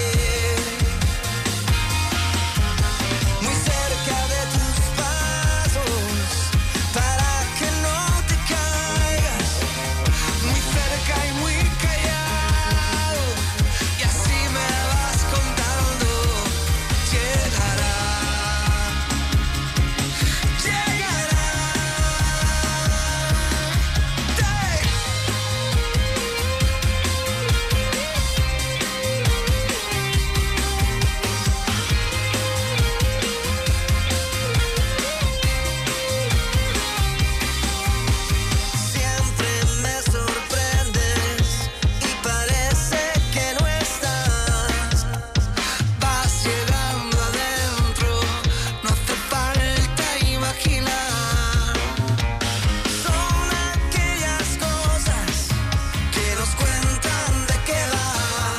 muy cerca de tus pasos para que no te caigas, muy cerca y muy callado, y así me vas contando. Llegará, llegará. Siempre me sorprendes y parece que no estás. Vas llegando adentro, no hace falta imaginar. Son aquellas cosas que nos cuentan de qué va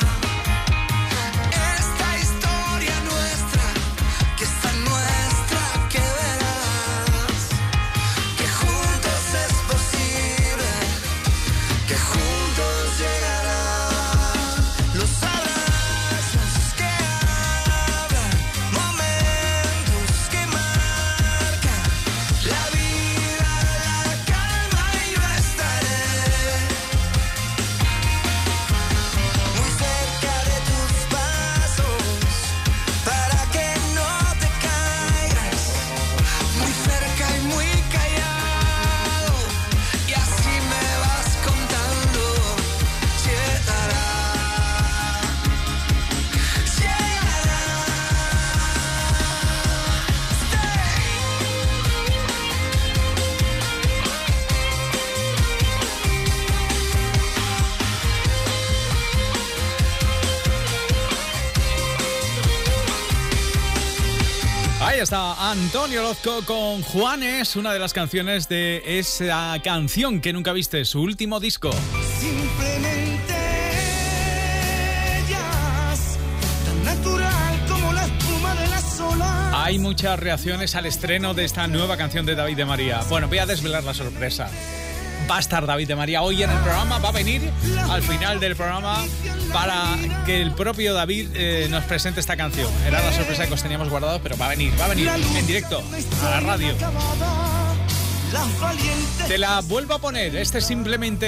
esta historia nuestra, que es tan nuestra que verás que juntos es posible, que juntos llegará. Los abrazos que hablan, momentos que marcan la vida, la calma y yo estaré muy cerca de tus pasos para que no te caigas, muy cerca y muy callado, y así me vas contando. Llegará, Ahí está Antonio Orozco con Juanes, una de las canciones de esa canción que nunca viste, su último disco. Simplemente ellas, tan natural como la espuma de las olas. Hay muchas reacciones al estreno de esta nueva canción de David de María. Bueno, voy a desvelar la sorpresa. Va a estar David de María hoy en el programa, va a venir al final del programa para que el propio David eh, nos presente esta canción. Era la sorpresa que os teníamos guardado, pero va a venir, va a venir en directo a la radio. Te la vuelvo a poner, este es simplemente